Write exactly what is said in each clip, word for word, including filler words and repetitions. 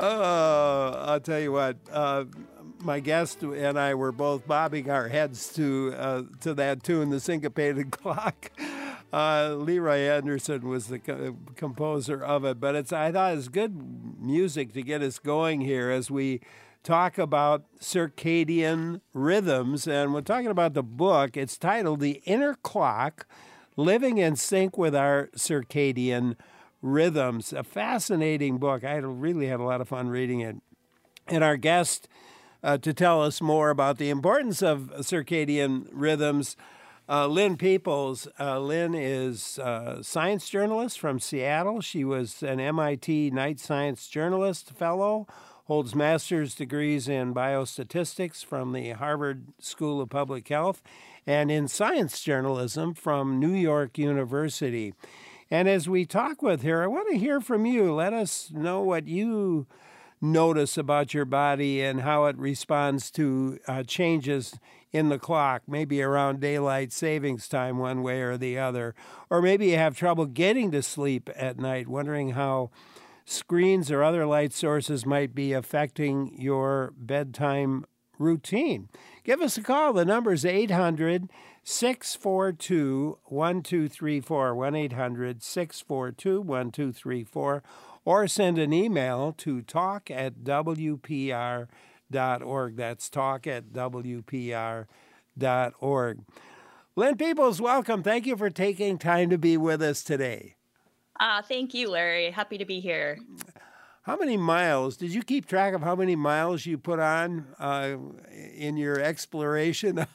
Oh, I'll tell you what. Uh, my guest and I were both bobbing our heads to uh, to that tune, the syncopated clock. Uh, Leroy Anderson was the co- composer of it, but it's I thought it's good music to get us going here as we talk about circadian rhythms, and we're talking about the book. It's titled "The Inner Clock: Living in Sync with Our Circadian Rhythms." A fascinating book. I really had a lot of fun reading it. And our guest uh, to tell us more about the importance of circadian rhythms, uh, Lynn Peoples. Uh, Lynn is a science journalist from Seattle. She was an M I T Night Science Journalist Fellow, holds master's degrees in biostatistics from the Harvard School of Public Health, and in science journalism from New York University. And as we talk with her, I want to hear from you. Let us know what you notice about your body and how it responds to uh, changes in the clock, maybe around daylight savings time one way or the other. Or maybe you have trouble getting to sleep at night, wondering how screens or other light sources might be affecting your bedtime routine. Give us a call. The number is eight hundred, six four two, one two three four, one eight hundred, six four two, one two three four, or send an email to talk at w p r dot org. That's talk at w p r dot org. Lynn Peoples, welcome. Thank you for taking time to be with us today. Ah, thank you, Larry. Happy to be here. How many miles, did you keep track of how many miles you put on uh, in your exploration of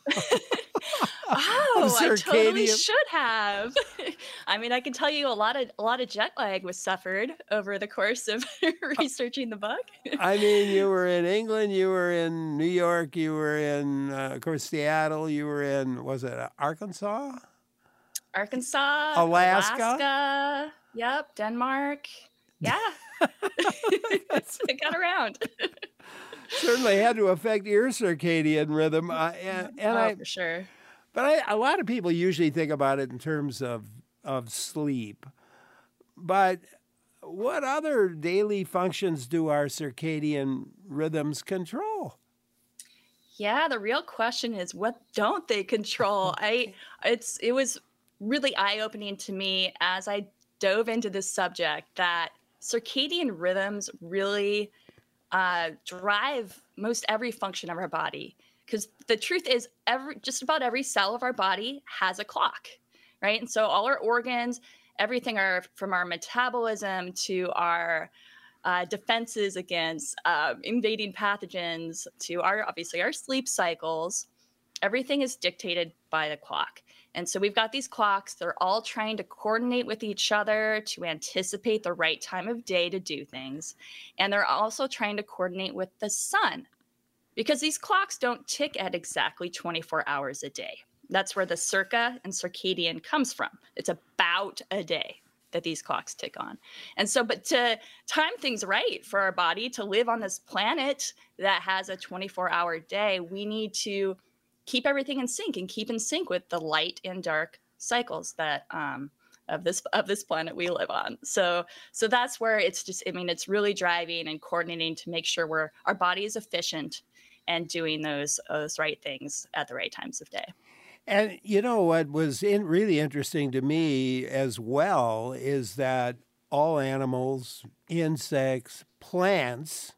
Oh, I totally circadian? should have. I mean, I can tell you a lot of a lot of jet lag was suffered over the course of researching the book. I mean, you were in England, you were in New York, you were in, uh, of course, Seattle, you were in, was it Arkansas? Arkansas, Alaska? Alaska, yep, Denmark. Yeah. I got around. Certainly had to affect your circadian rhythm. Uh, and, and Oh, I, for sure. but I, a lot of people usually think about it in terms of, of sleep. But what other daily functions do our circadian rhythms control? Yeah, the real question is what don't they control? I it's it was really eye-opening to me as I dove into this subject that circadian rhythms really uh, drive most every function of our body. Because the truth is, every just about every cell of our body has a clock, right? And so all our organs, everything are from our metabolism to our uh, defenses against uh, invading pathogens to our obviously our sleep cycles. Everything is dictated by the clock. And so we've got these clocks. They're all trying to coordinate with each other to anticipate the right time of day to do things. And they're also trying to coordinate with the sun because these clocks don't tick at exactly twenty-four hours a day. That's where the circa and circadian comes from. It's about a day that these clocks tick on. And so, but to time things right for our body to live on this planet that has a twenty-four hour day, we need to keep everything in sync and keep in sync with the light and dark cycles that um, of this of this planet we live on. So so that's where it's just, I mean, it's really driving and coordinating to make sure we're our body is efficient and doing those those right things at the right times of day. And you know what was in, really interesting to me as well is that all animals, insects, plants,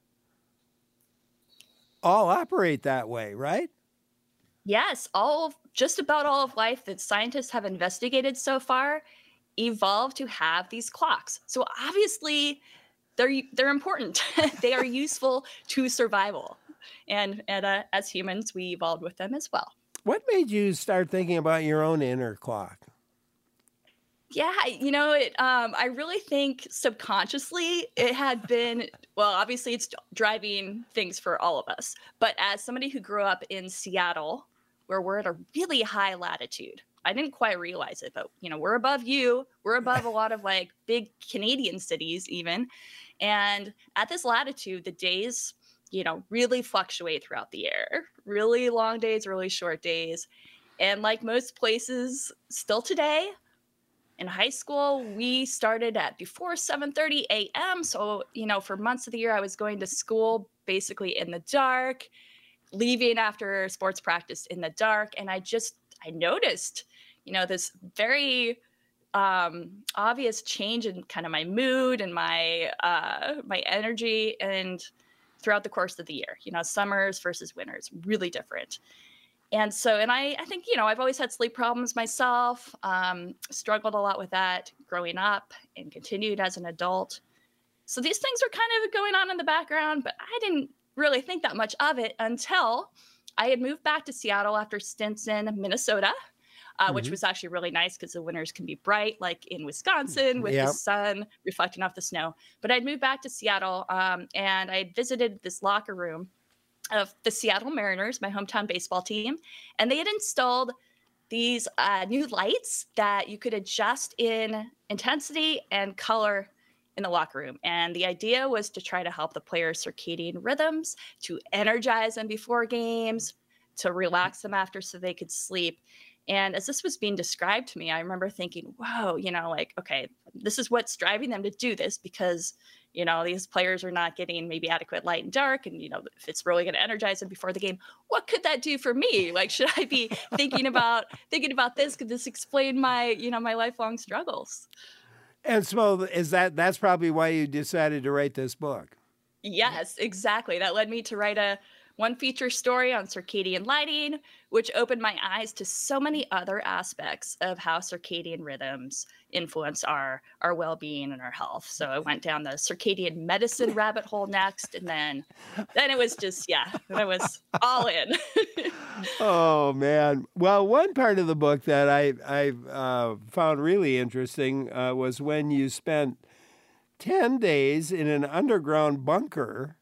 all operate that way, right? Yes, all of, just about all of life that scientists have investigated so far evolved to have these clocks. So obviously they're they're important. They are useful to survival. And and uh, as humans, we evolved with them as well. What made you start thinking about your own inner clock? Yeah, you know, it, um, I really think subconsciously it had been, well, obviously it's driving things for all of us. But as somebody who grew up in Seattle, where we're at a really high latitude, I didn't quite realize it, but you know, we're above you, we're above a lot of like big Canadian cities even. And at this latitude, the days, you know, really fluctuate throughout the year. Really long days, really short days. And like most places still today, In high school, we started at before seven thirty a m. So, you know, for months of the year, I was going to school basically in the dark, leaving after sports practice in the dark. And I just, I noticed, you know, this very um, obvious change in kind of my mood and my, uh, my energy and throughout the course of the year, you know, summers versus winters, really different. And so, and I, I think, you know, I've always had sleep problems myself, um, struggled a lot with that growing up and continued as an adult. So these things were kind of going on in the background, but I didn't really think that much of it until I had moved back to Seattle after stints in Minnesota, uh, which Mm-hmm. was actually really nice because the winters can be bright, like in Wisconsin with the Yeah. sun reflecting off the snow. But I'd moved back to Seattle um, and I visited this locker room of the Seattle Mariners, my hometown baseball team, and they had installed these uh, new lights that you could adjust in intensity and color in the locker room. And the idea was to try to help the players' circadian rhythms, to energize them before games, to relax them after so they could sleep. And as this was being described to me, I remember thinking, whoa, you know, like, okay, this is what's driving them to do this because, you know, these players are not getting maybe adequate light and dark. And, you know, if it's really going to energize them before the game, what could that do for me? Like, should I be thinking about thinking about this? Could this explain my, you know, my lifelong struggles? And so is that that's probably why you decided to write this book. Yes, exactly. That led me to write a one feature story on circadian lighting, which opened my eyes to so many other aspects of how circadian rhythms influence our our well-being and our health. So I went down the circadian medicine rabbit hole next, and then then it was just yeah, I was all in. Oh man! Well, one part of the book that I I uh, found really interesting uh, was when you spent ten days in an underground bunker,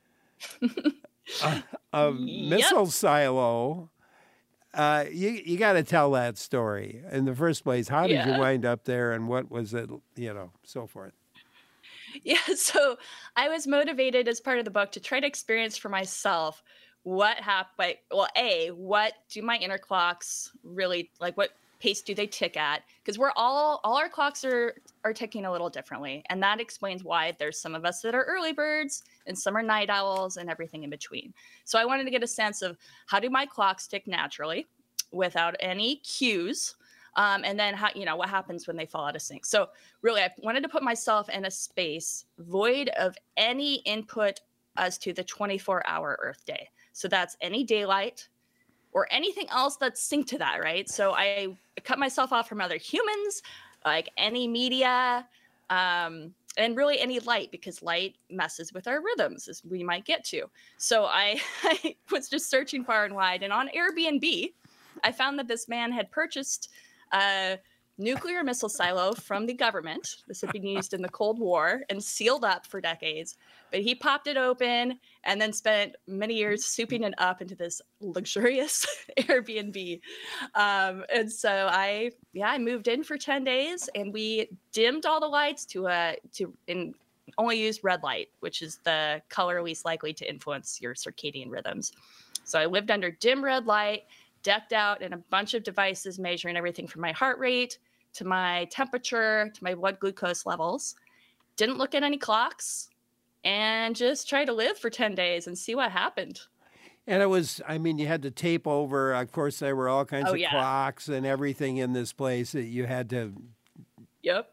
a, a Yep. missile silo. Uh, you you got to tell that story in the first place. How did you Yeah. wind up there, and what was it? You know, so forth. Yeah, so I was motivated as part of the book to try to experience for myself what happened. Well, A, what do my inner clocks really like? What pace do they tick at? Because we're all all our clocks are are ticking a little differently, and that explains why there's some of us that are early birds and some are night owls and everything in between. So I wanted to get a sense of how do my clocks tick naturally without any cues. Um, and then how, you know, what happens when they fall out of sync. So really, I wanted to put myself in a space void of any input as to the twenty-four hour Earth day. So that's any daylight or anything else that's synced to that, right? So I cut myself off from other humans, like any media, um, and really any light, because light messes with our rhythms, as we might get to. So I, I was just searching far and wide, and on Airbnb, I found that this man had purchased a nuclear missile silo from the government. This had been used in the Cold War and sealed up for decades. But he popped it open and then spent many years souping it up into this luxurious Airbnb. Um, and so I, yeah, I moved in for ten days, and we dimmed all the lights to a to and only used red light, which is the color least likely to influence your circadian rhythms. So I lived under dim red light, decked out in a bunch of devices measuring everything from my heart rate to my temperature to my blood glucose levels. Didn't look at any clocks, and just tried to live for ten days and see what happened. And it was, I mean, you had to tape over. Of course, there were all kinds Oh, of yeah. clocks and everything in this place that you had to. Yep.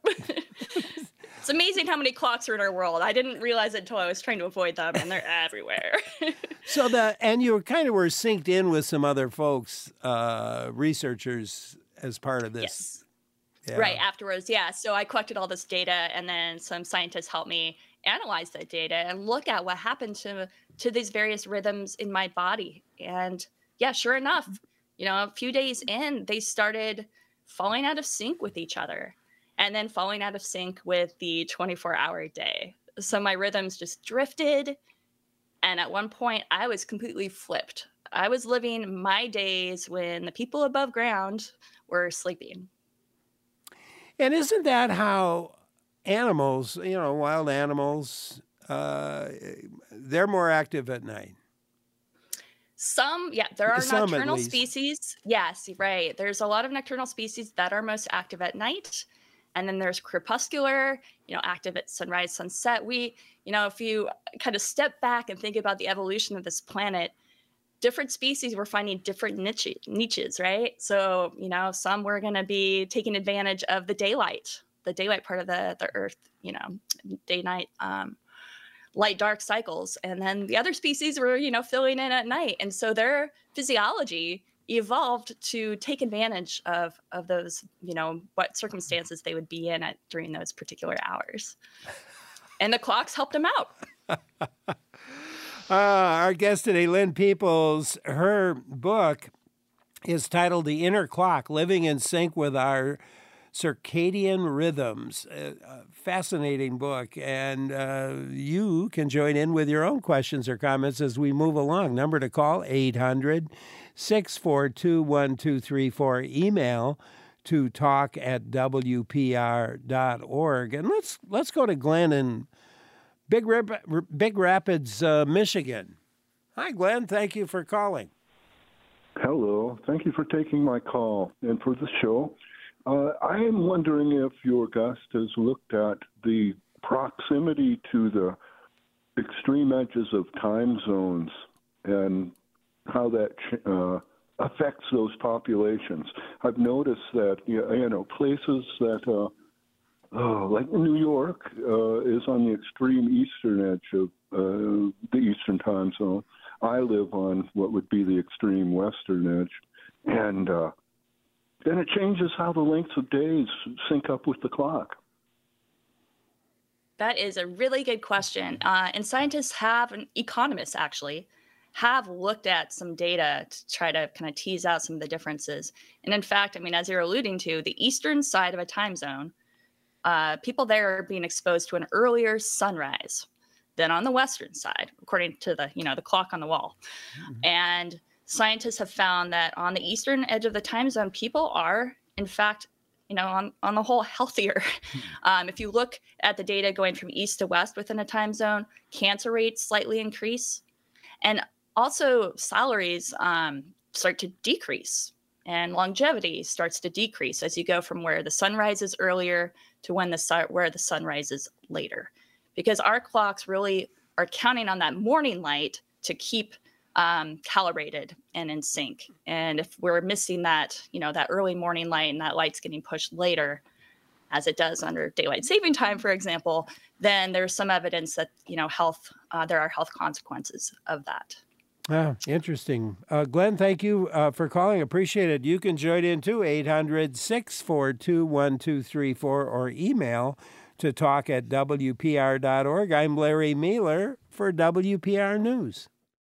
It's amazing how many clocks are in our world. I didn't realize it until I was trying to avoid them, and they're everywhere. So the and you were kind of were synced in with some other folks, uh, researchers, as part of this. Yes. Yeah. Right, afterwards, yeah. So I collected all this data, and then some scientists helped me analyze that data and look at what happened to to these various rhythms in my body. And yeah, sure enough, you know, a few days in, they started falling out of sync with each other, and then falling out of sync with the twenty-four hour day. So my rhythms just drifted, and at one point I was completely flipped. I was living my days when the people above ground were sleeping. And isn't that how animals, you know, wild animals, uh, they're more active at night? Some, yeah, there are Some, at nocturnal least. species. Yes, right. There's a lot of nocturnal species that are most active at night. And then there's crepuscular, you know, active at sunrise, sunset. We, you know, if you kind of step back and think about the evolution of this planet, different species were finding different niche, niches, right? So, you know, some were going to be taking advantage of the daylight, the daylight part of the, the earth, you know, day, night, um, light, dark cycles. And then the other species were, you know, filling in at night. And so their physiology evolved to take advantage of of those, you know, what circumstances they would be in at during those particular hours. And the clocks helped them out. uh, our guest today, Lynn Peoples, her book is titled The Inner Clock, Living in Sync with Our Circadian Rhythms. A, a fascinating book, and uh, you can join in with your own questions or comments as we move along. Number to call, eight hundred, six four two, one two three four. Email to talk at W P R dot org. And let's let's go to Glenn in Big, Rap- Big Rapids, uh, Michigan. Hi, Glenn. Thank you for calling. Hello. Thank you for taking my call and for the show. Uh, I am wondering if your guest has looked at the proximity to the extreme edges of time zones and how that uh, affects those populations. I've noticed that, you know, places that, uh, oh, like New York, uh, is on the extreme eastern edge of uh, the eastern time zone. I live on what would be the extreme western edge. And uh, then it changes how the lengths of days sync up with the clock. That is a really good question. Uh, and scientists have, and economists actually, have looked at some data to try to kind of tease out some of the differences. And in fact, I mean, as you're alluding to, the eastern side of a time zone, uh, people there are being exposed to an earlier sunrise than on the western side, according to the, you know, the clock on the wall. Mm-hmm. And scientists have found that on the eastern edge of the time zone, people are, in fact, you know, on, on the whole, healthier. Um, if you look at the data going from east to west within a time zone, cancer rates slightly increase. And also salaries um, start to decrease, and longevity starts to decrease as you go from where the sun rises earlier to when the sun, where the sun rises later. Because our clocks really are counting on that morning light to keep um, calibrated and in sync. And if we're missing that, you know, that early morning light and that light's getting pushed later, as it does under daylight saving time, for example, then there's some evidence that, you know, health, uh, there are health consequences of that. Ah, interesting. Uh, Glenn, thank you uh, for calling. Appreciate it. You can join in too, eight hundred, six four two, one two three four, or email to talk at W P R dot org. I'm Larry Mueller for W P R News.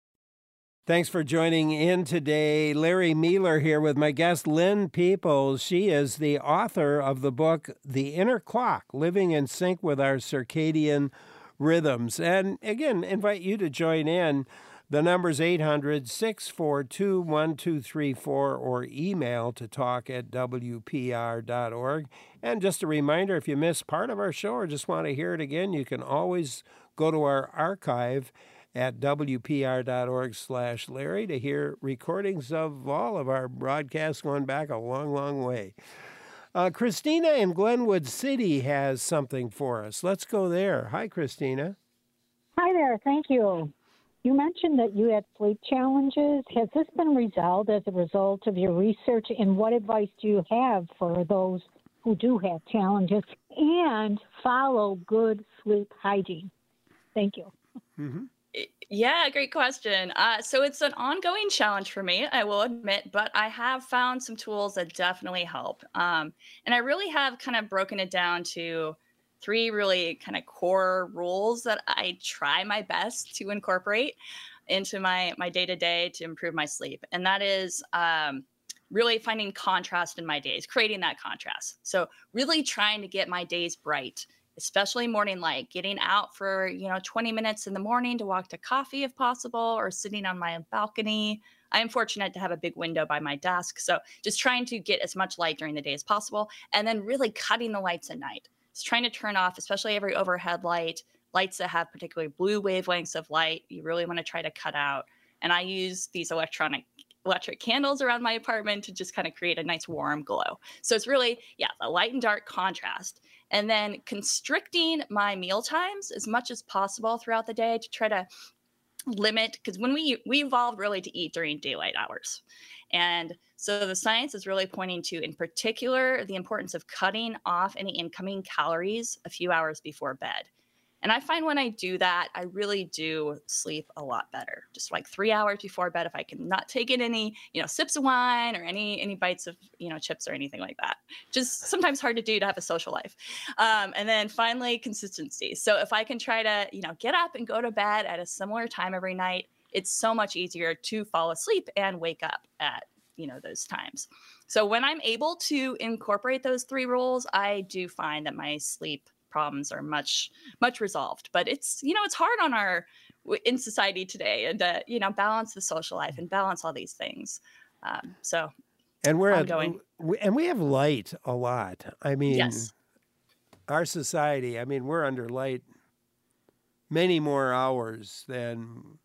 Thanks for joining in today. Larry Mueller here with my guest, Lynn Peoples. She is the author of the book, The Inner Clock, Living in Sync with Our Circadian Rhythms. And again, invite you to join in. The number's eight hundred, six four two, one two three four, or email to talk at W P R dot org. And just a reminder, if you missed part of our show or just want to hear it again, you can always go to our archive at W P R dot org slash Larry to hear recordings of all of our broadcasts going back a long, long way. Uh, Christina in Glenwood City has something for us. Let's go there. Hi, Christina. Hi there. Thank you. You mentioned that you had sleep challenges. Has this been resolved as a result of your research? And what advice do you have for those who do have challenges and follow good sleep hygiene? Thank you. Mm-hmm. Yeah, great question. Uh, so it's an ongoing challenge for me, I will admit, but I have found some tools that definitely help. Um, and I really have kind of broken it down to three really kind of core rules that I try my best to incorporate into my my day-to-day to improve my sleep. And that is um, really finding contrast in my days, creating that contrast. So really trying to get my days bright, especially morning light, getting out for, you know, twenty minutes in the morning to walk to coffee if possible, or sitting on my balcony. I am fortunate to have a big window by my desk. So just trying to get as much light during the day as possible, and then really cutting the lights at night. Just trying to turn off, especially every overhead light, lights that have particularly blue wavelengths of light, you really want to try to cut out. And I use these electronic electric candles around my apartment to just kind of create a nice warm glow. So it's really, yeah, the light and dark contrast. And then constricting my meal times as much as possible throughout the day to try to limit, because when we we evolved really to eat during daylight hours. And so the science is really pointing to, in particular, the importance of cutting off any incoming calories a few hours before bed. And I find when I do that, I really do sleep a lot better. Just like three hours before bed, if I can not take in any, you know, sips of wine or any any bites of, you know, chips or anything like that. Just sometimes hard to do to have a social life. Um, and then finally, consistency. So if I can try to, you know, get up and go to bed at a similar time every night, it's so much easier to fall asleep and wake up at, you know, those times. So when I'm able to incorporate those three rules, I do find that my sleep problems are much, much resolved. But it's, you know, it's hard on our, in society today, and, uh, you know, balance the social life and balance all these things. Um, so and we're ongoing. At, we, and we have light a lot. I mean, yes. Our society, I mean, we're under light many more hours than,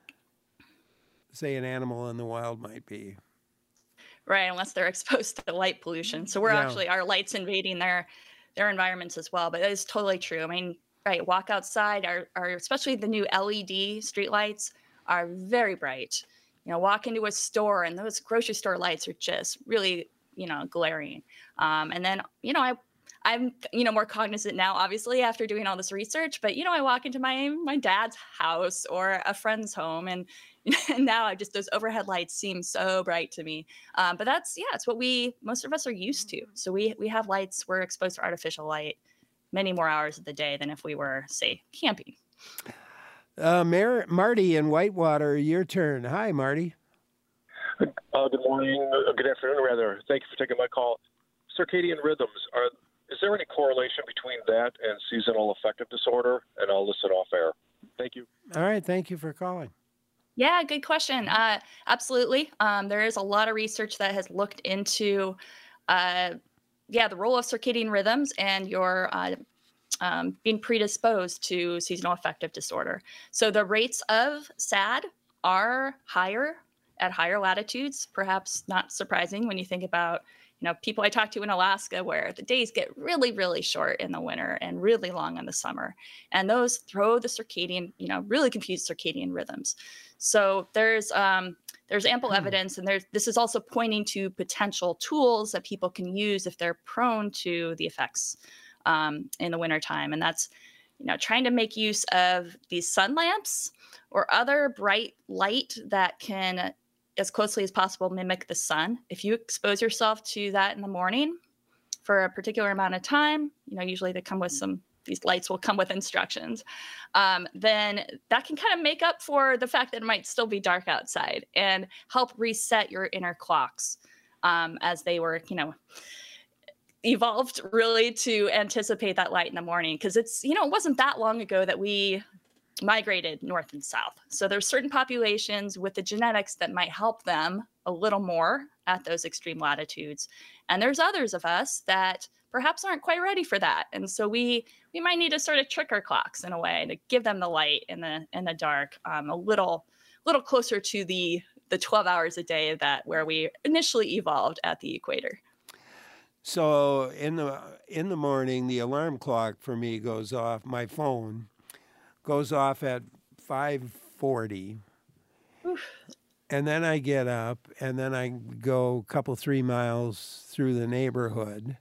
say, an animal in the wild might be. Right, unless they're exposed to light pollution. So we're Yeah. actually, our light's invading their their environments as well. But that is totally true. I mean, right, walk outside, our, our especially the new L E D streetlights are very bright. You know, walk into a store and those grocery store lights are just really, you know, glaring. Um, and then, you know, I I'm, you know, more cognizant now, obviously, after doing all this research. But, you know, I walk into my my dad's house or a friend's home, and, and now I just, those overhead lights seem so bright to me. Um, but that's, yeah, it's what we, most of us are used to. So we we have lights, we're exposed to artificial light many more hours of the day than if we were, say, camping. Uh, Mar- Marty in Whitewater, your turn. Hi, Marty. Uh, good morning, uh, good afternoon, rather. Thank you for taking my call. Circadian rhythms, are is there any correlation between that and seasonal affective disorder? And I'll listen off air. Thank you. All right, thank you for calling. Yeah, good question. Uh, absolutely. Um, there is a lot of research that has looked into, uh, yeah, the role of circadian rhythms and your uh, um, being predisposed to seasonal affective disorder. So the rates of S A D are higher at higher latitudes, perhaps not surprising when you think about, you know, people I talk to in Alaska where the days get really, really short in the winter and really long in the summer. And those throw the circadian, you know, really confuse circadian rhythms. So there's um, there's ample hmm. evidence, and there's this is also pointing to potential tools that people can use if they're prone to the effects um, in the wintertime. And that's, you know, trying to make use of these sun lamps or other bright light that can, as closely as possible, mimic the sun. If you expose yourself to that in the morning for a particular amount of time, you know, usually they come with some, these lights will come with instructions, um, then that can kind of make up for the fact that it might still be dark outside and help reset your inner clocks um, as they were, you know, evolved really to anticipate that light in the morning. Because it's, you know, it wasn't that long ago that we migrated north and south. So there's certain populations with the genetics that might help them a little more at those extreme latitudes. And there's others of us that perhaps aren't quite ready for that. And so we we might need to sort of trick our clocks in a way to give them the light in the in the dark um, a little little closer to the the twelve hours a day that where we initially evolved at the equator. So in the in the morning, the alarm clock for me goes off. My phone goes off at five forty, and then I get up, and then I go a couple, three miles through the neighborhood,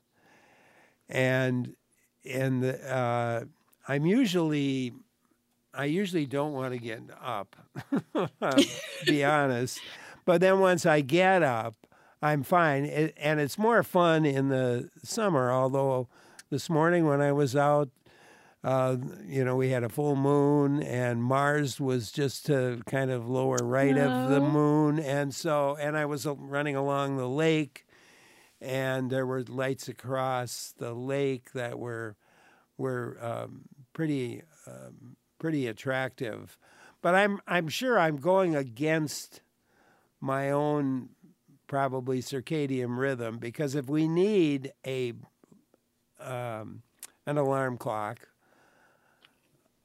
and and the, uh, I'm usually, I usually don't want to get up, to be honest, but then once I get up, I'm fine, it, and it's more fun in the summer, although this morning when I was out, Uh, you know, we had a full moon, and Mars was just to kind of lower right no. of the moon. And so, and I was running along the lake, and there were lights across the lake that were were um, pretty um, pretty attractive. But I'm I'm sure I'm going against my own probably circadian rhythm, because if we need a um, an alarm clock,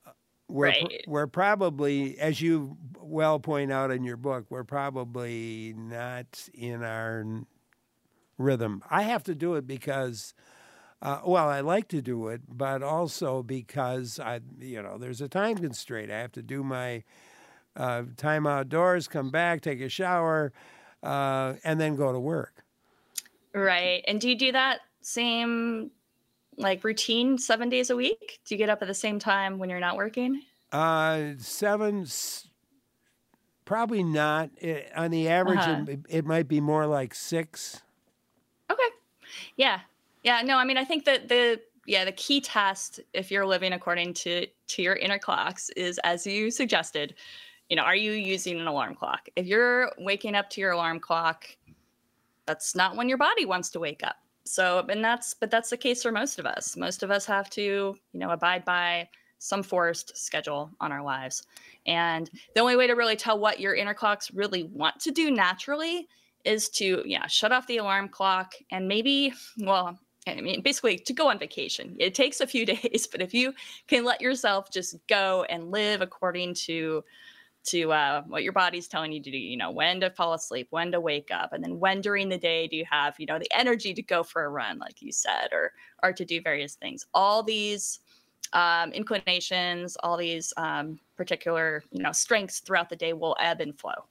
we're Right. we're probably, as you well point out in your book, we're probably not in our n- rhythm. I have to do it because, uh, well, I like to do it, but also because I, you know, there's a time constraint. I have to do my uh, time outdoors, come back, take a shower, uh, and then go to work. Right. And do you do that same like routine seven days a week? Do you get up at the same time when you're not working? Uh, seven, s- probably not. It, on the average, Uh-huh. it, it might be more like six. Okay. Yeah. Yeah. No, I mean, I think that the yeah, the key test if you're living according to to your inner clocks is, as you suggested, you know, are you using an alarm clock? If you're waking up to your alarm clock, that's not when your body wants to wake up. So, and that's, but that's the case for most of us. Most of us have to, you know, abide by some forced schedule on our lives. And the only way to really tell what your inner clocks really want to do naturally is to, yeah, shut off the alarm clock and maybe, well, I mean, basically to go on vacation. It takes a few days, but if you can let yourself just go and live according to to uh, what your body's telling you to do, you know, when to fall asleep, when to wake up, and then when during the day do you have, you know, the energy to go for a run, like you said, or or to do various things. All these um, inclinations, all these um, particular, you know, strengths throughout the day will ebb and flow.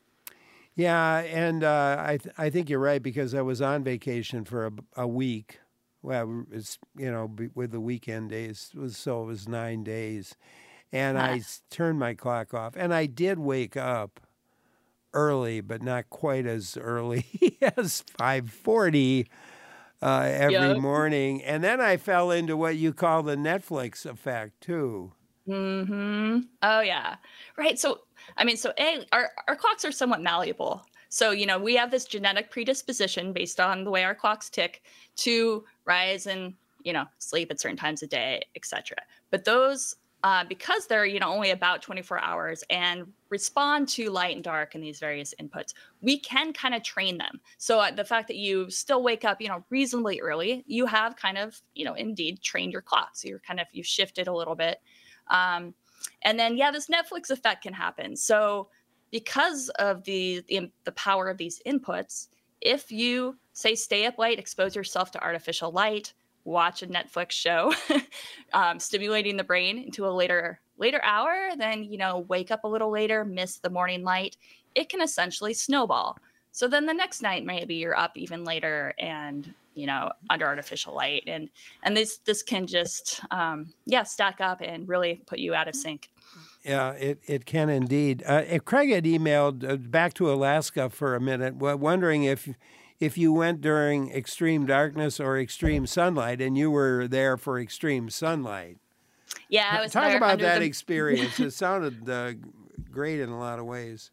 Yeah, and uh, I th- I think you're right because I was on vacation for a, a week. Well, it's you know b- with the weekend days, it was so it was nine days, and I Huh. s- turned my clock off, and I did wake up early, but not quite as early as five forty uh, every Yeah. morning, and then I fell into what you call the Netflix effect too. Hmm. Oh yeah. Right. So I mean, so A, our, our clocks are somewhat malleable. So, you know, we have this genetic predisposition based on the way our clocks tick to rise and, you know, sleep at certain times of day, et cetera. But those, uh, because they're, you know, only about twenty-four hours and respond to light and dark and these various inputs, we can kind of train them. So uh, the fact that you still wake up, you know, reasonably early, you have kind of, you know, indeed trained your clock. So you're kind of, you've shifted a little bit. Um, and then, yeah, this Netflix effect can happen. So because of the, the the power of these inputs, if you say stay up late, expose yourself to artificial light, watch a Netflix show, um, stimulating the brain into a later later hour, then you know wake up a little later, miss the morning light, it can essentially snowball. So then the next night maybe you're up even later and you know under artificial light, and and this this can just um, yeah stack up and really put you out of sync. Yeah, it, it can indeed. Uh, if Craig had emailed uh, back to Alaska for a minute, w- wondering if if you went during extreme darkness or extreme sunlight, and you were there for extreme sunlight. Yeah, I was Talk there about under that the experience. It sounded uh, great in a lot of ways.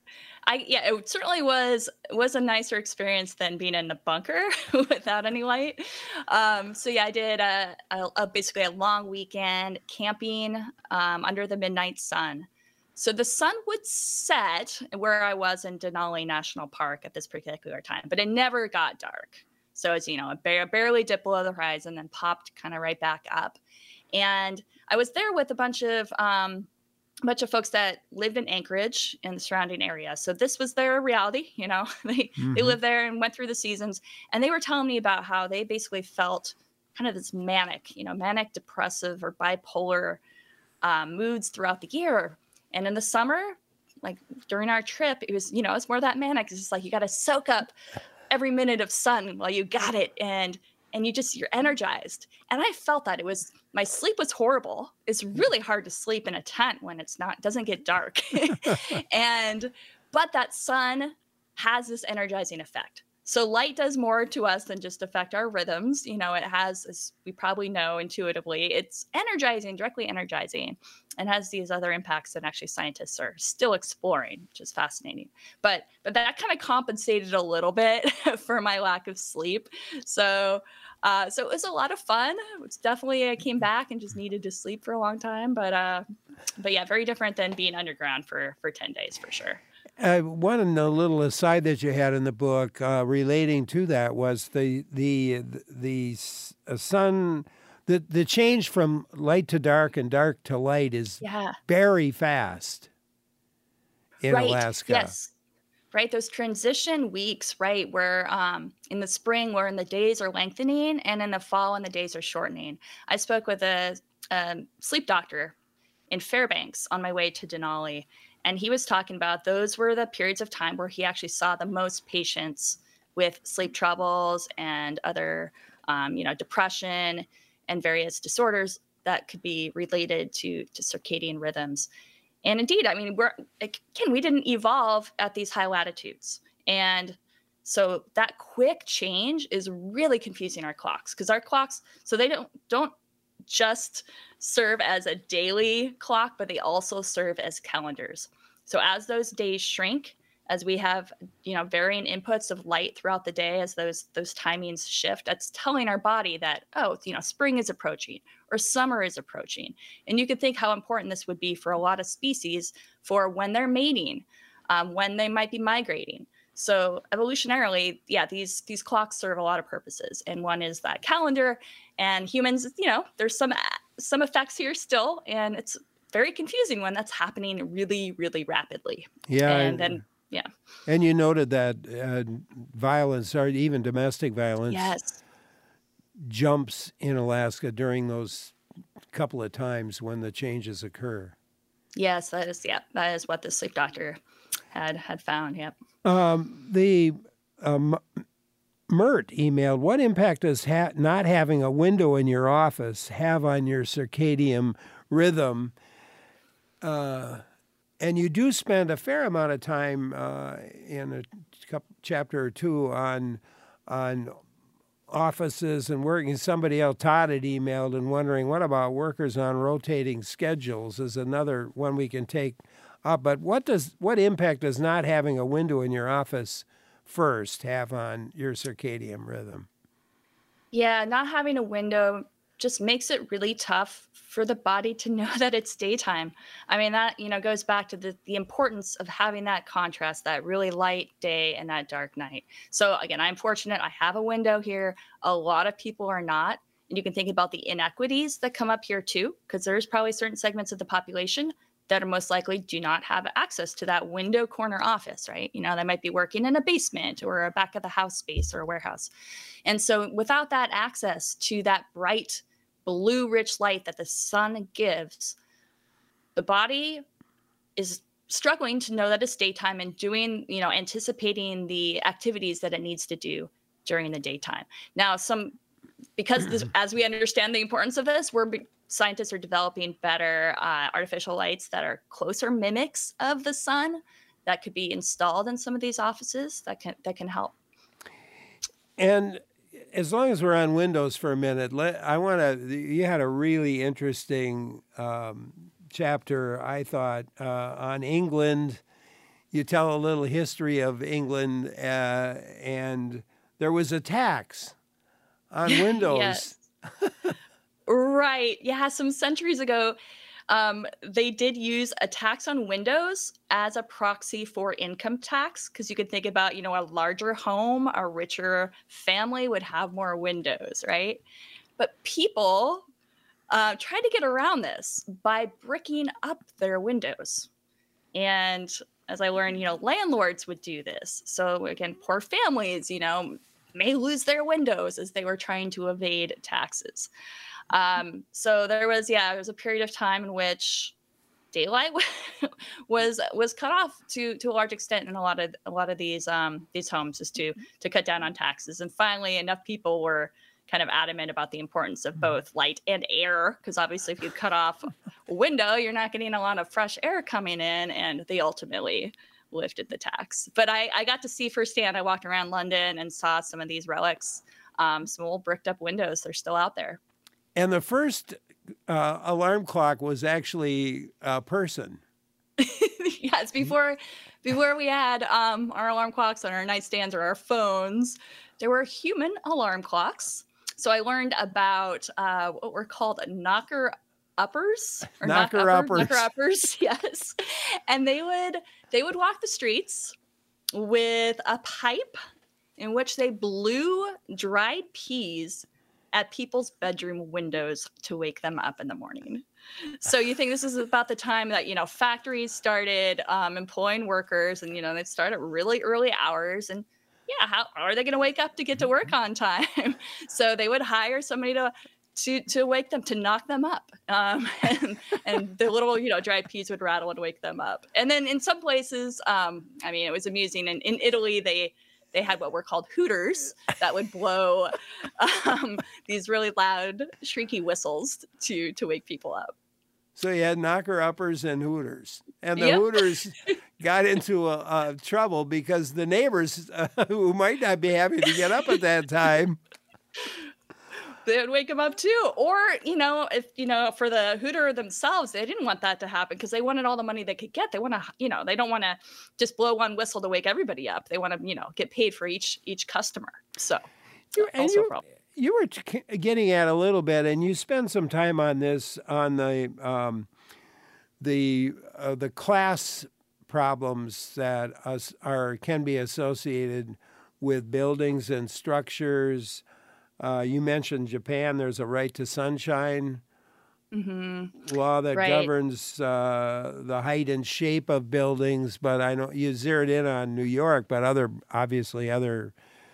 I yeah, it certainly was was a nicer experience than being in a bunker without any light. Um, so yeah, I did a, a, a basically a long weekend camping um, under the midnight sun. So the sun would set where I was in Denali National Park at this particular time, but it never got dark. So it's you know a bare, barely dip below the horizon, then popped kind of right back up. And I was there with a bunch of um, a bunch of folks that lived in Anchorage and the surrounding area. So this was their reality, you know, they, they Hmm. lived there and went through the seasons. And they were telling me about how they basically felt kind of this manic, you know, manic depressive or bipolar um, moods throughout the year. And in the summer, like during our trip, it was, you know, it's more that manic. It's just like, you got to soak up every minute of sun while you got it. And, and you just, you're energized. And I felt that it was, my sleep was horrible. It's really hard to sleep in a tent when it's not, doesn't get dark. and, but that sun has this energizing effect. So light does more to us than just affect our rhythms. You know, it has, as we probably know intuitively, it's energizing, directly energizing, and has these other impacts that actually scientists are still exploring, which is fascinating. But but that kind of compensated a little bit for my lack of sleep. So uh, so it was a lot of fun. It's definitely I came back and just needed to sleep for a long time. But uh, but yeah, very different than being underground for for ten days for sure. Uh, one a little aside that you had in the book uh, relating to that was the the the s- uh, sun the the change from light to dark and dark to light is Yeah. very fast in Right. Alaska. Yes. Right. Those transition weeks, right, where um, in the spring, where in the days are lengthening, and in the fall, when the days are shortening. I spoke with a, a sleep doctor in Fairbanks on my way to Denali, and he was talking about those were the periods of time where he actually saw the most patients with sleep troubles and other, um, you know, depression and various disorders that could be related to to circadian rhythms. And indeed, I mean, we're again, we didn't evolve at these high latitudes. And so that quick change is really confusing our clocks, because our clocks, so they don't don't just serve as a daily clock, but they also serve as calendars. So as those days shrink, as we have, you know, varying inputs of light throughout the day, as those those timings shift, that's telling our body that, oh, you know, spring is approaching or summer is approaching. And you could think how important this would be for a lot of species for when they're mating, um, when they might be migrating. So evolutionarily, yeah, these these clocks serve a lot of purposes. And one is that calendar, and humans, you know, there's some some effects here still, and it's very confusing when that's happening really, really rapidly. Yeah. And then yeah. And you noted that uh, violence, or even domestic violence, Yes. jumps in Alaska during those couple of times when the changes occur. Yes, that is, yeah, that is what the sleep doctor had had found. Yep. Um, the um, Mert emailed, what impact does ha- not having a window in your office have on your circadian rhythm? Uh, and you do spend a fair amount of time uh, in a couple, chapter or two on on offices and working. Somebody else, Todd, had emailed and wondering, what about workers on rotating schedules is another one we can take up. But what does what impact does not having a window in your office first have on your circadian rhythm? Yeah, not having a window just makes it really tough for the body to know that it's daytime. I mean, that, you know, goes back to the, the importance of having that contrast, that really light day and that dark night. So again, I'm fortunate I have a window here. A lot of people are not. And you can think about the inequities that come up here too, because there's probably certain segments of the population that are most likely do not have access to that window corner office, right? You know, they might be working in a basement or a back of the house space or a warehouse. And so without that access to that bright blue rich light that the sun gives, the body is struggling to know that it's daytime and doing, you know, anticipating the activities that it needs to do during the daytime. Now, some, because this, as we understand the importance of this, we're scientists are developing better uh, artificial lights that are closer mimics of the sun that could be installed in some of these offices that can that can help. And as long as we're on Windows for a minute, let, I want to, you had a really interesting um, chapter, I thought, uh, on England. You tell a little history of England, uh, and there was a tax on Windows. Yes. Right. Yeah. Some centuries ago, um, they did use a tax on Windows as a proxy for income tax, because you could think about, you know, a larger home, a richer family would have more windows, right? But people uh, tried to get around this by bricking up their windows. And as I learned, you know, landlords would do this. So again, poor families, you know, may lose their windows as they were trying to evade taxes. Um, so there was, yeah, there was a period of time in which daylight was was cut off to to a large extent in a lot of a lot of these um, these homes, just to to cut down on taxes. And finally, enough people were kind of adamant about the importance of both light and air, because obviously, if you cut off a window, you're not getting a lot of fresh air coming in, and they ultimately lifted the tax. But I, I got to see firsthand. I walked around London and saw some of these relics, um, some old bricked up windows. They're still out there. And the first uh, alarm clock was actually a person. Yes, before before we had um, our alarm clocks on our nightstands or our phones, there were human alarm clocks. So I learned about uh, what were called knocker uppers or knocker knock upper, uppers. knocker uppers, yes. And they would they would walk the streets with a pipe in which they blew dried peas at people's bedroom windows to wake them up in the morning. So you think this is about the time that, you know, factories started um, employing workers, and, you know, they start at really early hours, and yeah, how are they going to wake up to get to work on time? So they would hire somebody to to to wake them, to knock them up. Um, and, and the little, you know, dried peas would rattle and wake them up. And then in some places, um, I mean, it was amusing. And in Italy, they they had what were called hooters that would blow um, these really loud, shrieky whistles to to wake people up. So you had knocker-uppers and hooters. And the Yep. hooters got into a, a trouble because the neighbors, uh, who might not be happy to get up at that time, They would wake them up too. Or, you know, if, you know, for the hooter themselves, they didn't want that to happen because they wanted all the money they could get. They want to, you know, they don't want to just blow one whistle to wake everybody up. They want to, you know, get paid for each each customer. So, You- and also you, a problem. you were t- getting at a little bit, and you spend some time on this, on the um, the uh, the class problems that us are can be associated with buildings and structures. Uh, you mentioned Japan. There's a right to sunshine Mm-hmm. law that Right. governs uh, the height and shape of buildings, but I know you zeroed in on New York, but other obviously other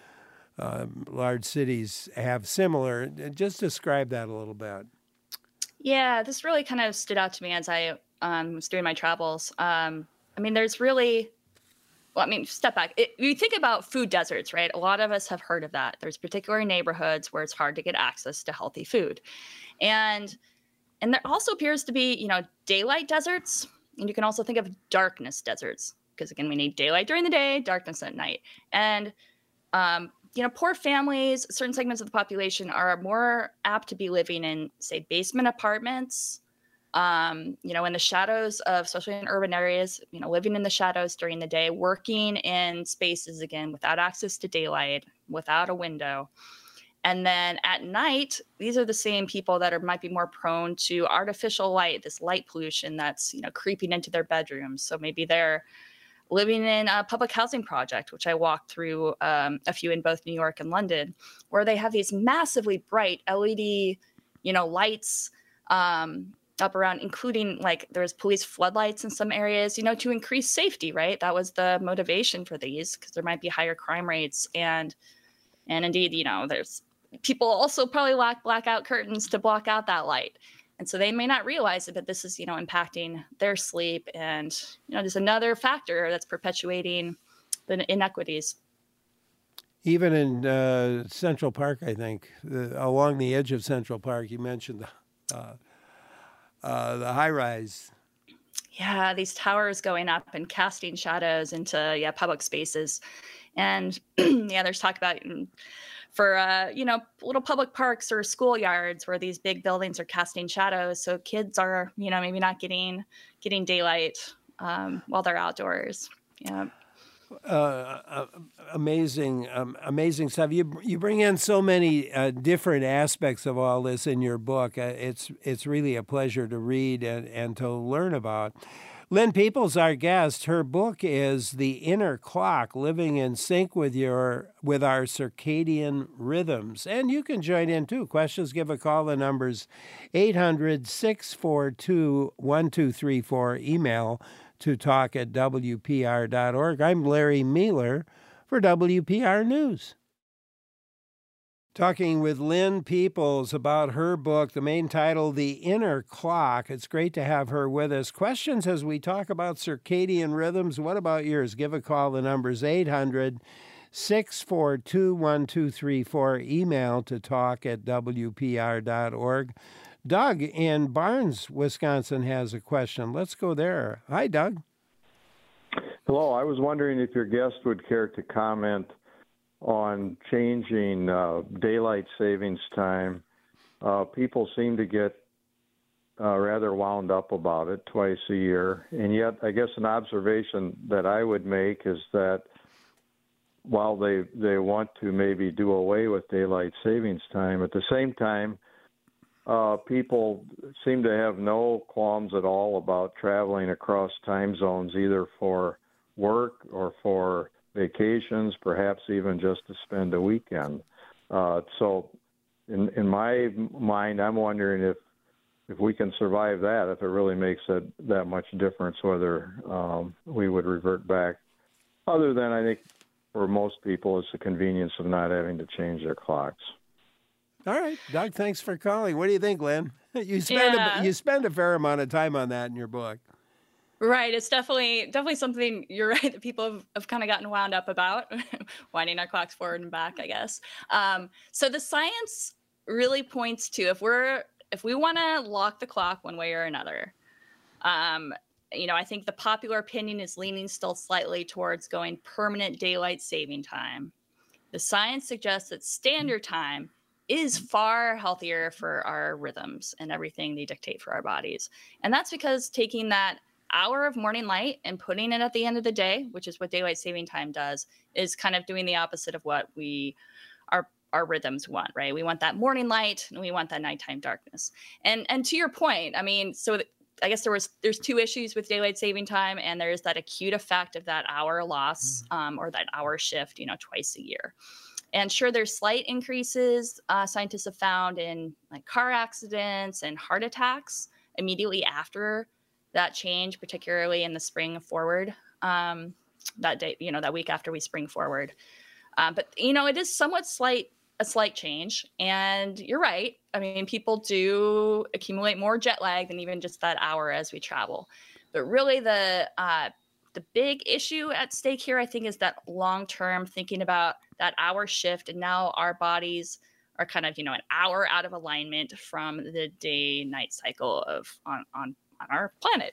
um, large cities have similar. Just describe that a little bit. Yeah, this really kind of stood out to me as I um, was doing my travels. Um, I mean, there's really, well, I mean, step back. It, you think about food deserts, right? A lot of us have heard of that. There's particular neighborhoods where it's hard to get access to healthy food. And and there also appears to be, you know, daylight deserts. And you can also think of darkness deserts, because again, we need daylight during the day, darkness at night. And um, you know, poor families, certain segments of the population are more apt to be living in, say, basement apartments, um, you know, in the shadows of, especially in urban areas, you know, living in the shadows during the day, working in spaces, again, without access to daylight, without a window. And then at night, these are the same people that are might be more prone to artificial light, this light pollution that's, you know, creeping into their bedrooms. So maybe they're living in a public housing project, which I walked through um, a few in both New York and London, where they have these massively bright L E D, you know, lights um, up around, including like there's police floodlights in some areas, you know, to increase safety, right? That was the motivation for these, because there might be higher crime rates. And, and indeed, you know, there's people also probably lack blackout curtains to block out that light. And so they may not realize it, but this is, you know, impacting their sleep, and, you know, just another factor that's perpetuating the inequities. Even in uh, Central Park, I think, the, along the edge of Central Park, you mentioned the, uh, uh, the high rise. Yeah, these towers going up and casting shadows into, yeah, public spaces. And yeah, there's talk about for, uh, you know, little public parks or schoolyards where these big buildings are casting shadows. So kids are, you know, maybe not getting getting daylight um, while they're outdoors. Yeah. Uh, uh, amazing, um, amazing stuff. You you bring in so many uh, different aspects of all this in your book. Uh, it's it's really a pleasure to read and, and to learn about. Lynn Peoples, our guest, her book is The Inner Clock, Living in Sync with Your with Our Circadian Rhythms. And you can join in too. Questions, give a call. The number's eight hundred, six four two, one two three four. Email to talk at W P R dot org. I'm Larry Mueller for W P R News. Talking with Lynn Peoples about her book, the main title, The Inner Clock. It's great to have her with us. Questions as we talk about circadian rhythms. What about yours? Give a call. The number's eight hundred, six four two, one two three four. Email to talk at W P R dot org. Doug in Barnes, Wisconsin has a question. Let's go there. Hi, Doug. Hello. I was wondering if your guest would care to comment on changing uh, daylight savings time. Uh, people seem to get uh, rather wound up about it twice a year. And yet, I guess an observation that I would make is that while they, they want to maybe do away with daylight savings time, at the same time, uh, people seem to have no qualms at all about traveling across time zones, either for work or for vacations, perhaps even just to spend a weekend. Uh, so in in my mind, I'm wondering if if we can survive that, if it really makes it that much difference, whether um, we would revert back. Other than I think for most people, it's the convenience of not having to change their clocks. All right, Doug, thanks for calling. What do you think, Lynn? You spend Yeah. a, you spend a fair amount of time on that in your book. Right. It's definitely definitely something, you're right, that people have, have kind of gotten wound up about, winding our clocks forward and back, I guess. Um, so the science really points to, if we're if we want to lock the clock one way or another, um, you know, I think the popular opinion is leaning still slightly towards going permanent daylight saving time. The science suggests that standard time is far healthier for our rhythms and everything they dictate for our bodies. And that's because taking that hour of morning light and putting it at the end of the day, which is what daylight saving time does, is kind of doing the opposite of what we our our rhythms want, right? We want that morning light and we want that nighttime darkness. And and to your point, I mean, so th- I guess there was there's two issues with daylight saving time, and there's that acute effect of that hour loss um, or that hour shift, you know, twice a year. And sure, there's slight increases uh, scientists have found in like car accidents and heart attacks immediately after that change, particularly in the spring forward, um, that day, you know, that week after we spring forward. Um, but, you know, it is somewhat slight, a slight change. And you're right. I mean, people do accumulate more jet lag than even just that hour as we travel. But really the, uh, the big issue at stake here, I think, is that long-term thinking about that hour shift. And now our bodies are kind of, you know, an hour out of alignment from the day-night cycle of on, on on our planet.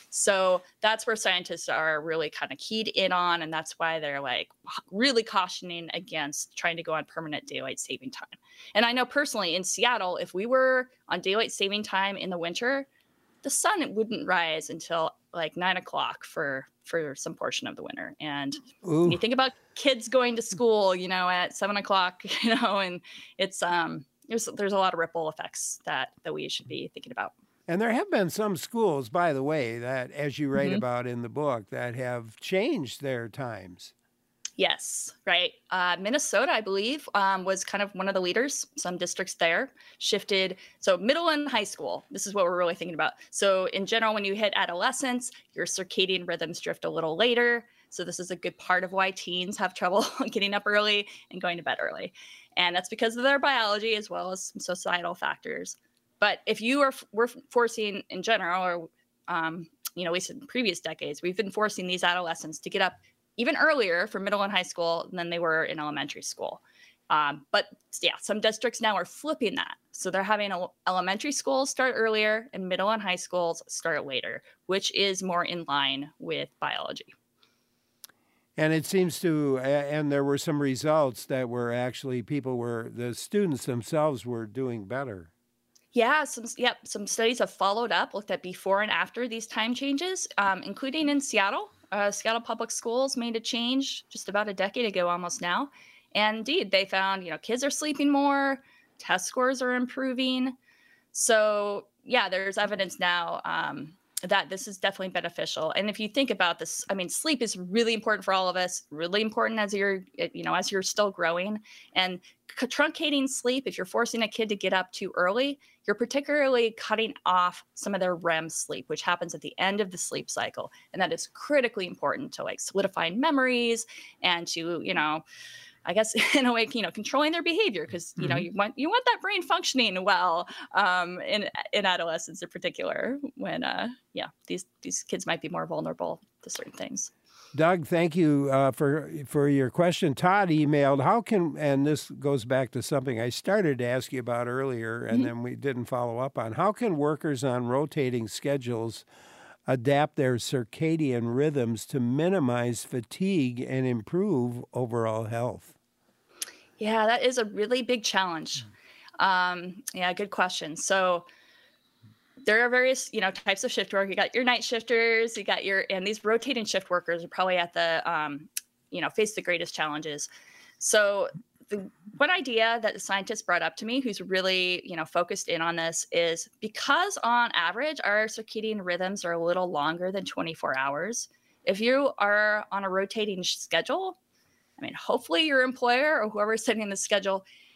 So that's where scientists are really kind of keyed in on. And that's why they're like really cautioning against trying to go on permanent daylight saving time. And I know personally in Seattle, if we were on daylight saving time in the winter, the sun wouldn't rise until like nine o'clock for, for some portion of the winter. And Ooh. when you think about kids going to school, you know, at seven o'clock, you know, and it's, um, there's, there's a lot of ripple effects that, that we should be thinking about. And there have been some schools, by the way, that, as you write Mm-hmm. about in the book, that have changed their times. Yes, right. Uh, Minnesota, I believe, um, was kind of one of the leaders. Some districts there shifted. So middle and high school, this is what we're really thinking about. So in general, when you hit adolescence, your circadian rhythms drift a little later. So this is a good part of why teens have trouble getting up early and going to bed early. And that's because of their biology as well as some societal factors. But if you are we're forcing in general, or um, you know, at least in previous decades, we've been forcing these adolescents to get up even earlier for middle and high school than they were in elementary school. Um, but yeah, some districts now are flipping that. So they're having el- elementary schools start earlier and middle and high schools start later, which is more in line with biology. And it seems to, and there were some results that were actually people were, the students themselves were doing better. Yeah, some yep, some studies have followed up, looked at before and after these time changes, um, including in Seattle. Uh, Seattle Public Schools made a change just about a decade ago, almost now. And indeed, they found, you know, kids are sleeping more, test scores are improving. So yeah, there's evidence now um, that this is definitely beneficial. And if you think about this, I mean, sleep is really important for all of us, really important as you're, you know, as you're still growing. And truncating sleep, if you're forcing a kid to get up too early, you're particularly cutting off some of their R E M sleep, which happens at the end of the sleep cycle. And that is critically important to like solidifying memories and to, you know, I guess in a way, you know, controlling their behavior, because, you know, Mhm. you want you want that brain functioning well um, in in adolescence in particular, when, uh, yeah, these these kids might be more vulnerable to certain things. Doug, thank you uh, for for your question. Todd emailed, how can, and this goes back to something I started to ask you about earlier, and Mhm. then we didn't follow up on. How can workers on rotating schedules adapt their circadian rhythms to minimize fatigue and improve overall health? Yeah, that is a really big challenge. Um, yeah, good question. So there are various, you know, types of shift work. You got your night shifters, you got your, and these rotating shift workers are probably at the, um, you know, face the greatest challenges. So the one idea that the scientist brought up to me, who's really, you know, focused in on this, is because on average, our circadian rhythms are a little longer than twenty-four hours. If you are on a rotating schedule, I mean, hopefully your employer or whoever's setting the schedule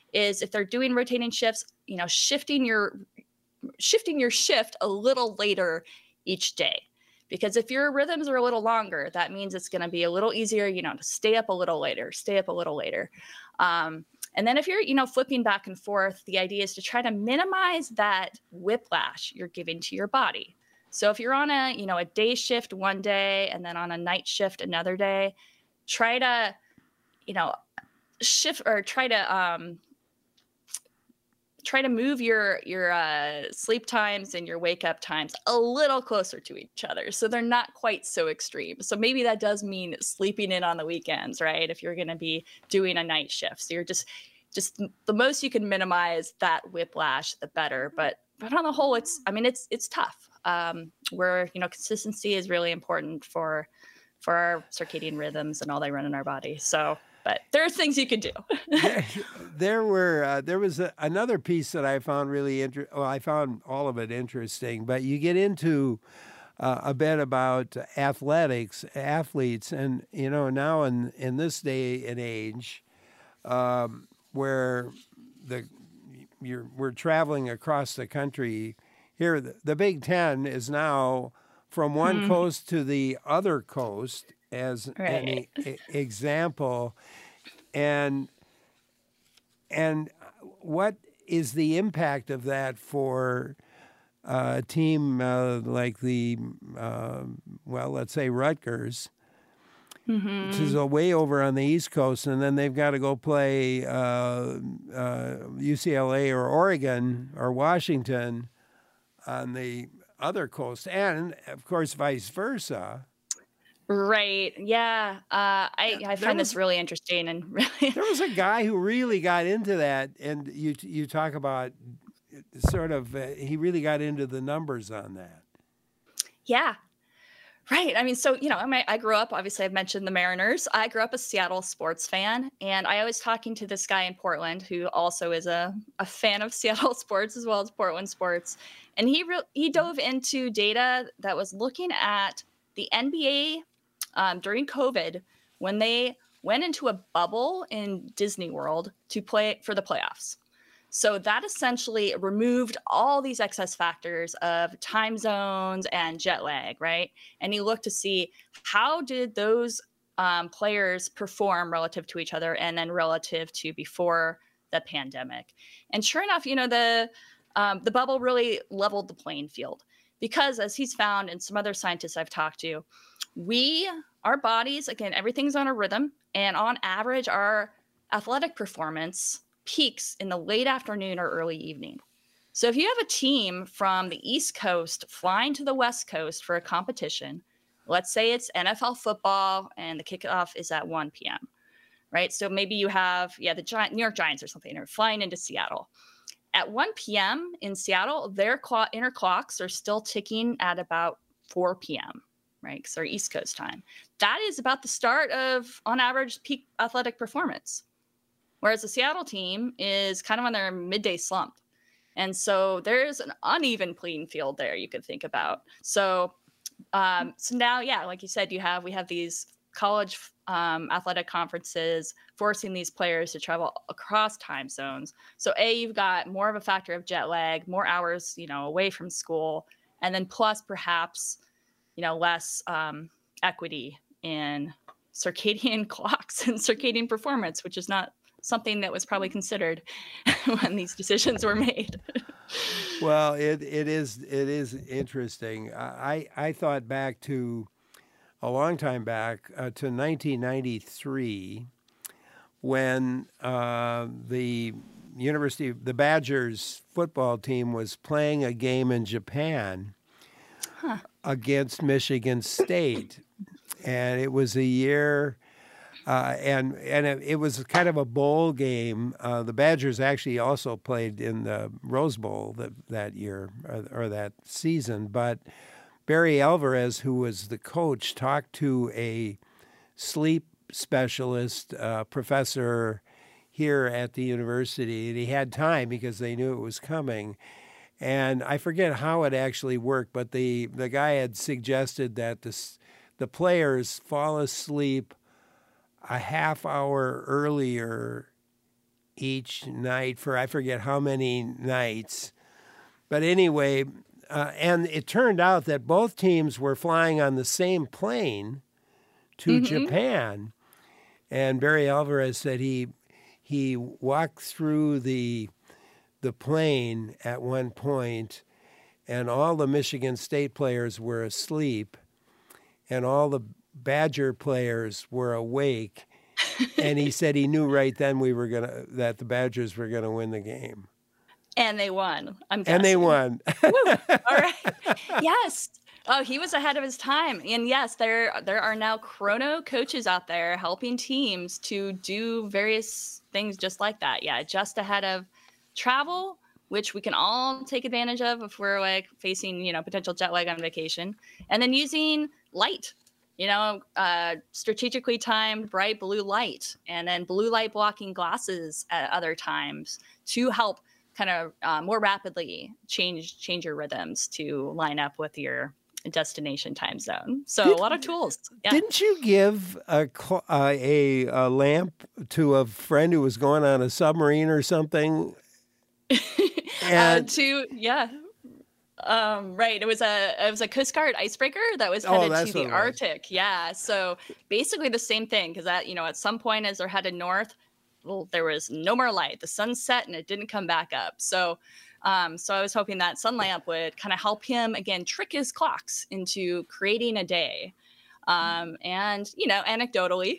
is if they're doing rotating shifts, you know, shifting your shifting your shift a little later each day. Because if your rhythms are a little longer, that means it's going to be a little easier, you know, to stay up a little later, stay up a little later. Um, and then if you're, you know, flipping back and forth, the idea is to try to minimize that whiplash you're giving to your body. So if you're on a, you know, a day shift one day and then on a night shift another day, try to, you know, shift or try to, um, try to move your your uh, sleep times and your wake up times a little closer to each other so they're not quite so extreme. So maybe that does mean sleeping in on the weekends, right? If you're going to be doing a night shift. So you're just just the most you can minimize that whiplash, the better. But but on the whole, it's I mean, it's it's tough. Um, where, you know, consistency is really important for for our circadian rhythms and all they run in our body. So but there are things you can do. there, there were uh, there was a, another piece that I found really interesting. Well, I found all of it interesting, but you get into uh, a bit about athletics, athletes, and you know now in in this day and age, um, where the you're we're traveling across the country. Here, the, the Big Ten is now from one mm-hmm. coast to the other coast. As right. an e- example, and and what is the impact of that for uh, a team uh, like the uh, well, let's say Rutgers, mm-hmm. which is a way over on the East Coast, and then they've got to go play uh, uh, U C L A or Oregon or Washington on the other coast, and of course vice versa. Right. Yeah. Uh, I, I find was, this really interesting and really. There was a guy who really got into that, and you you talk about sort of uh, he really got into the numbers on that. Yeah. Right. I mean, so, you know, I, mean, I grew up, obviously I've mentioned the Mariners. I grew up a Seattle sports fan, and I was talking to this guy in Portland who also is a, a fan of Seattle sports as well as Portland sports. And he re- he dove into data that was looking at the N B A Um, during COVID, when they went into a bubble in Disney World to play for the playoffs. So that essentially removed all these excess factors of time zones and jet lag, right? And you look to see how did those um, players perform relative to each other and then relative to before the pandemic. And sure enough, you know, the um, the bubble really leveled the playing field because, as he's found and some other scientists I've talked to, we, our bodies, again, everything's on a rhythm, and on average, our athletic performance peaks in the late afternoon or early evening. So if you have a team from the East Coast flying to the West Coast for a competition, let's say it's N F L football and the kickoff is at one p.m., right? So maybe you have, yeah, the Gi- New York Giants or something are flying into Seattle. At one p.m. in Seattle, their clock, inner clocks are still ticking at about four p.m., right? Because they're East Coast time. That is about the start of, on average, peak athletic performance. Whereas the Seattle team is kind of on their midday slump. And so there's an uneven playing field there you could think about. So, um, so now, yeah, like you said, you have, we have these college um, athletic conferences forcing these players to travel across time zones. So A, you've got more of a factor of jet lag, more hours, you know, away from school, and then plus perhaps, you know, less um, equity in circadian clocks and circadian performance, which is not something that was probably considered when these decisions were made. Well, it it is it is interesting. I I thought back to a long time back uh, to nineteen ninety-three when uh, the University the Badgers football team was playing a game in Japan huh. against Michigan State, and it was a year. Uh, and and it, it was kind of a bowl game. Uh, the Badgers actually also played in the Rose Bowl that, that year or, or that season. But Barry Alvarez, who was the coach, talked to a sleep specialist uh, professor here at the university, and he had time because they knew it was coming. And I forget how it actually worked, but the, the guy had suggested that the, the players fall asleep a half hour earlier each night for I forget how many nights. But anyway, uh, and it turned out that both teams were flying on the same plane to mm-hmm. Japan. And Barry Alvarez said he he walked through the the plane at one point, and all the Michigan State players were asleep, and all the Badger players were awake. And he said he knew right then we were gonna that the Badgers were gonna win the game. And they won. I'm guessing. And they won. Woo. All right. Yes. Oh, he was ahead of his time. And yes, there there are now chrono coaches out there helping teams to do various things just like that. Yeah, just ahead of travel, which we can all take advantage of if we're like facing, you know, potential jet lag on vacation. And then using light, you know, uh, strategically timed bright blue light, and then blue light blocking glasses at other times to help kind of uh, more rapidly change change your rhythms to line up with your destination time zone. So Did, a lot of tools. Yeah. Didn't you give a, a a lamp to a friend who was going on a submarine or something? And uh, to yeah, um, right. It was a it was a Coast Guard icebreaker that was headed oh, to the Arctic. Yeah. So basically the same thing, because that you know at some point as they're headed north, well, there was no more light. The sun set and it didn't come back up. So. Um, so I was hoping that sun lamp would kind of help him, again, trick his clocks into creating a day. Um, and, you know, anecdotally,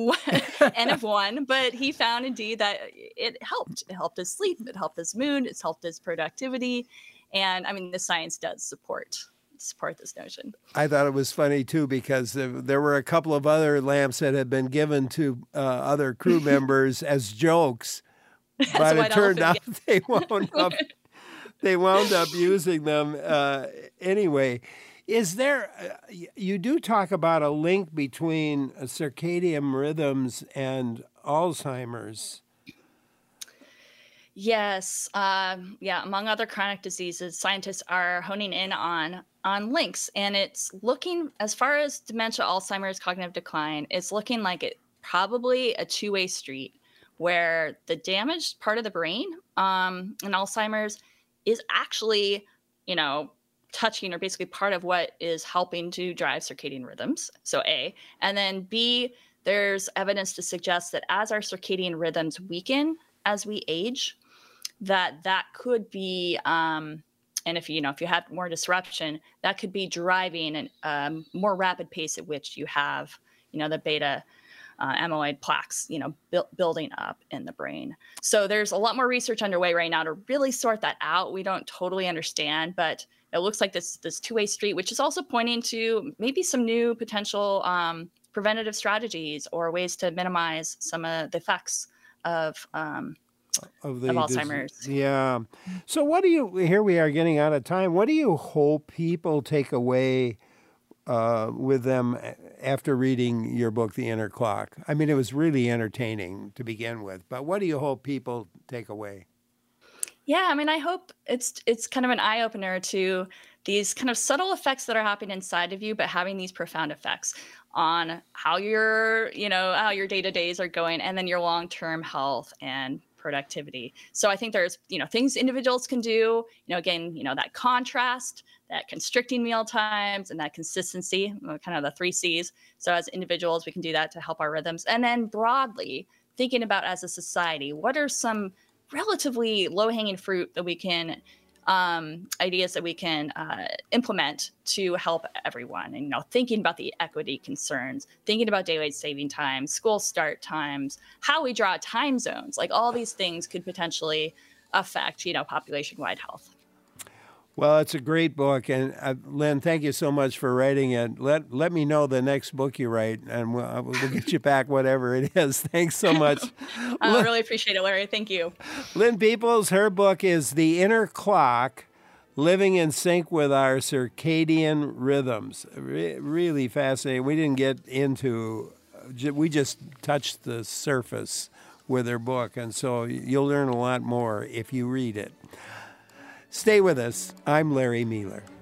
N of one, but he found indeed that it helped. It helped his sleep. It helped his mood. It's helped his productivity. And I mean, the science does support support this notion. I thought it was funny, too, because there were a couple of other lamps that had been given to uh, other crew members as jokes. But it turned out they wound up they wound up using them uh, anyway. Is there? Uh, you do talk about a link between circadian rhythms and Alzheimer's. Yes, um, yeah. Among other chronic diseases, scientists are honing in on on links, and it's looking as far as dementia, Alzheimer's, cognitive decline. It's looking like it probably a two-way street, where the damaged part of the brain um, in Alzheimer's is actually, you know, touching or basically part of what is helping to drive circadian rhythms. So A, and then B, there's evidence to suggest that as our circadian rhythms weaken as we age, that that could be, um, and if you know, if you have more disruption, that could be driving a um, more rapid pace at which you have, you know, the beta Uh, amyloid plaques, you know, bu- building up in the brain. So there's a lot more research underway right now to really sort that out. We don't totally understand, but it looks like this this two-way street, which is also pointing to maybe some new potential um, preventative strategies or ways to minimize some of the effects of um, of, the, of Alzheimer's. This, yeah. So what do you? Here we are getting out of time. What do you hope people take away Uh, with them after reading your book, The Inner Clock? I mean, it was really entertaining to begin with, but what do you hope people take away? Yeah, I mean, I hope it's it's kind of an eye-opener to these kind of subtle effects that are happening inside of you, but having these profound effects on how your, you know, how your day-to-days are going, and then your long-term health and productivity. So I think there's, you know, things individuals can do, you know, again, you know, that contrast, that constricting meal times, and that consistency, kind of the three C's. So as individuals, we can do that to help our rhythms. And then broadly, thinking about as a society, what are some relatively low-hanging fruit that we can, um, ideas that we can uh, implement to help everyone? And, you know, thinking about the equity concerns, thinking about daylight saving times, school start times, how we draw time zones, like all these things could potentially affect, you know, population-wide health. Well, it's a great book, and uh, Lynn, thank you so much for writing it. Let let me know the next book you write, and we'll, we'll get you back whatever it is. Thanks so much. I Lynn, really appreciate it, Larry. Thank you. Lynn Peoples, her book is The Inner Clock, Living in Sync with Our Circadian Rhythms. Re- really fascinating. We didn't get into, we just touched the surface with her book, and so you'll learn a lot more if you read it. Stay with us. I'm Larry Mueller.